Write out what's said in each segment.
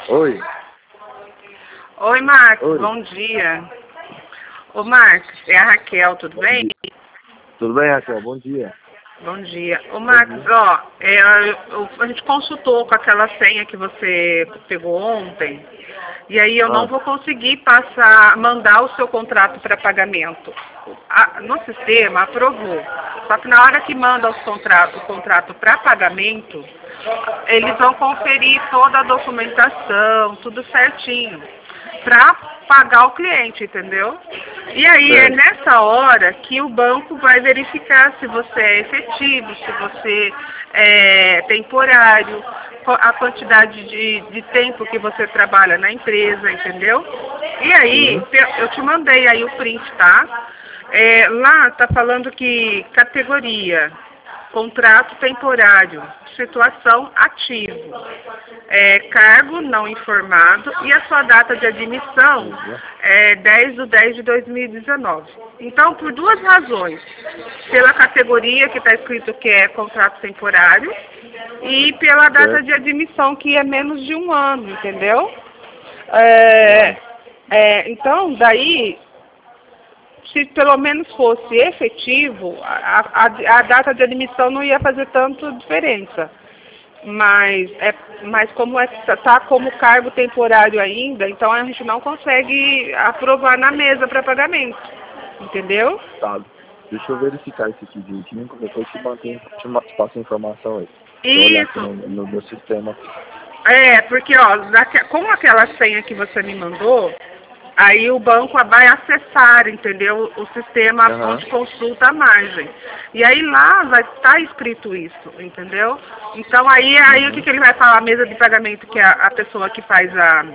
Oi. Oi, Marcos, Oi. bom dia. Ô, Marcos, é a Raquel, tudo bem? Tudo bem, Raquel? Bom dia. Bom dia. Ô, Marcos, ó, a gente consultou com aquela senha que você pegou ontem, e aí eu não vou conseguir mandar o seu contrato para pagamento. No sistema aprovou, só que na hora que manda o contrato para pagamento, eles vão conferir toda a documentação, tudo certinho, para pagar o cliente, entendeu? E aí é nessa hora que o banco vai verificar se você é efetivo, se você é temporário, a quantidade de tempo que você trabalha na empresa, entendeu? E aí, eu te mandei aí o print, tá? Lá tá falando que categoria, contrato temporário, situação ativo, cargo não informado e a sua data de admissão é 10/10/2019. Então, por duas razões, pela categoria que está escrito que é contrato temporário e pela data de admissão que é menos de um ano, entendeu? Então, daí, se pelo menos fosse efetivo, a data de admissão não ia fazer tanta diferença. Mas como está como cargo temporário ainda, então a gente não consegue aprovar na mesa para pagamento. Entendeu? Tá. Deixa eu verificar isso aqui direitinho, depois te passo a informação aí. Isso. No meu sistema. Porque ó, com aquela senha que você me mandou, aí o banco vai acessar, entendeu? O sistema onde consulta a margem. E aí lá vai estar escrito isso, entendeu? Então aí o que ele vai falar? A mesa de pagamento, que é a pessoa que faz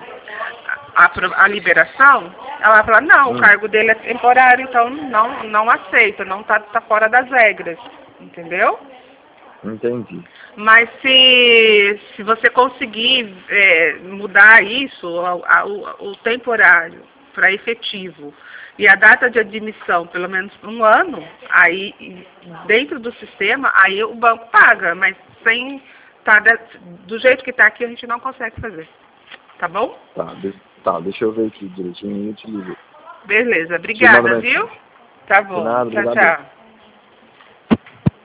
a liberação, ela vai falar, não, o cargo dele é temporário, então não aceita, não tá fora das regras, entendeu? Entendi. Mas se você conseguir mudar isso, o temporário para efetivo, e a data de admissão pelo menos um ano, aí dentro do sistema, aí o banco paga, mas sem do jeito que está aqui a gente não consegue fazer. Tá bom? Tá, deixa eu ver aqui direitinho e eu te ligo. Beleza, obrigada, viu? Tá bom, De nada, tchau, tchau.